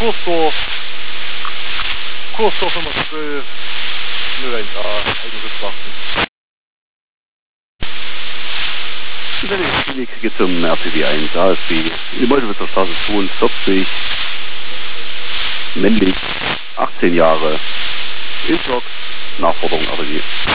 Kursdorf Nummer 12, 01A, Eigenschutzwachten. Klinik geht zum RTW 1, ASB, in die Meuselwitzer Straße 42, männlich, 18 Jahre, im Block, Nachforderung RTW.